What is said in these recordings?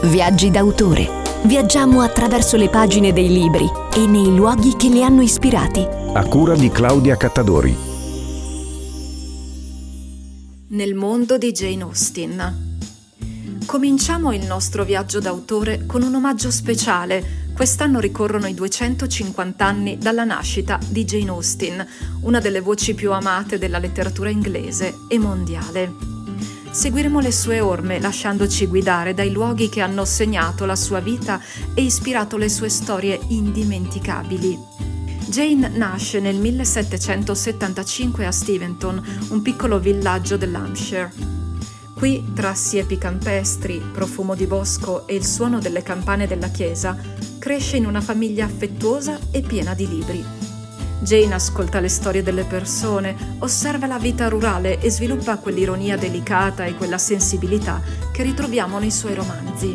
Viaggi d'autore. Viaggiamo attraverso le pagine dei libri e nei luoghi che li hanno ispirati. A cura di Claudia Cattadori. Nel mondo di Jane Austen. Cominciamo il nostro viaggio d'autore con un omaggio speciale. Quest'anno ricorrono i 250 anni dalla nascita di Jane Austen, una delle voci più amate della letteratura inglese e mondiale. Seguiremo le sue orme lasciandoci guidare dai luoghi che hanno segnato la sua vita e ispirato le sue storie indimenticabili. Jane nasce nel 1775 a Steventon, un piccolo villaggio dell'Hampshire. Qui, tra siepi campestri, profumo di bosco e il suono delle campane della chiesa, cresce in una famiglia affettuosa e piena di libri. Jane ascolta le storie delle persone, osserva la vita rurale e sviluppa quell'ironia delicata e quella sensibilità che ritroviamo nei suoi romanzi.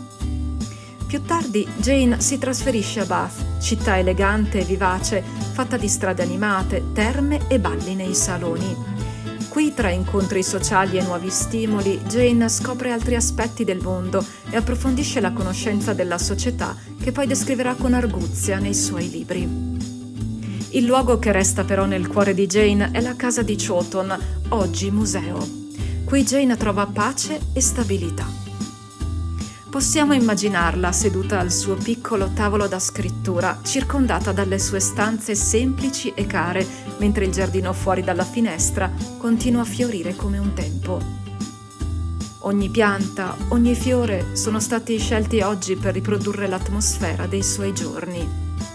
Più tardi Jane si trasferisce a Bath, città elegante e vivace, fatta di strade animate, terme e balli nei saloni. Qui, tra incontri sociali e nuovi stimoli, Jane scopre altri aspetti del mondo e approfondisce la conoscenza della società che poi descriverà con arguzia nei suoi libri. Il luogo che resta però nel cuore di Jane è la casa di Chawton, oggi museo. Qui Jane trova pace e stabilità. Possiamo immaginarla seduta al suo piccolo tavolo da scrittura, circondata dalle sue stanze semplici e care, mentre il giardino fuori dalla finestra continua a fiorire come un tempo. Ogni pianta, ogni fiore sono stati scelti oggi per riprodurre l'atmosfera dei suoi giorni.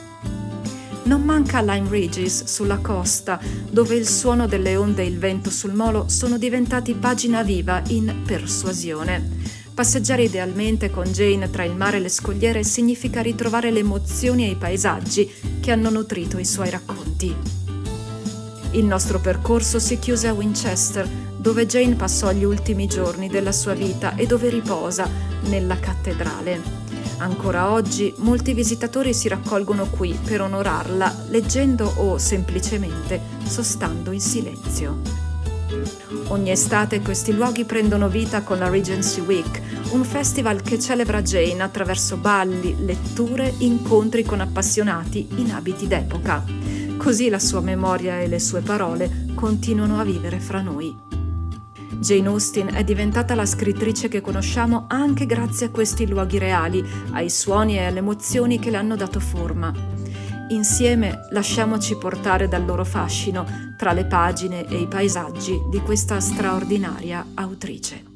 Non manca Lyme Regis sulla costa, dove il suono delle onde e il vento sul molo sono diventati pagina viva in Persuasione. Passeggiare idealmente con Jane tra il mare e le scogliere significa ritrovare le emozioni e i paesaggi che hanno nutrito i suoi racconti. Il nostro percorso si chiuse a Winchester, dove Jane passò gli ultimi giorni della sua vita e dove riposa, nella cattedrale. Ancora oggi molti visitatori si raccolgono qui per onorarla, leggendo o semplicemente sostando in silenzio. Ogni estate questi luoghi prendono vita con la Regency Week, un festival che celebra Jane attraverso balli, letture, incontri con appassionati in abiti d'epoca. Così la sua memoria e le sue parole continuano a vivere fra noi. Jane Austen è diventata la scrittrice che conosciamo anche grazie a questi luoghi reali, ai suoni e alle emozioni che le hanno dato forma. Insieme lasciamoci portare dal loro fascino tra le pagine e i paesaggi di questa straordinaria autrice.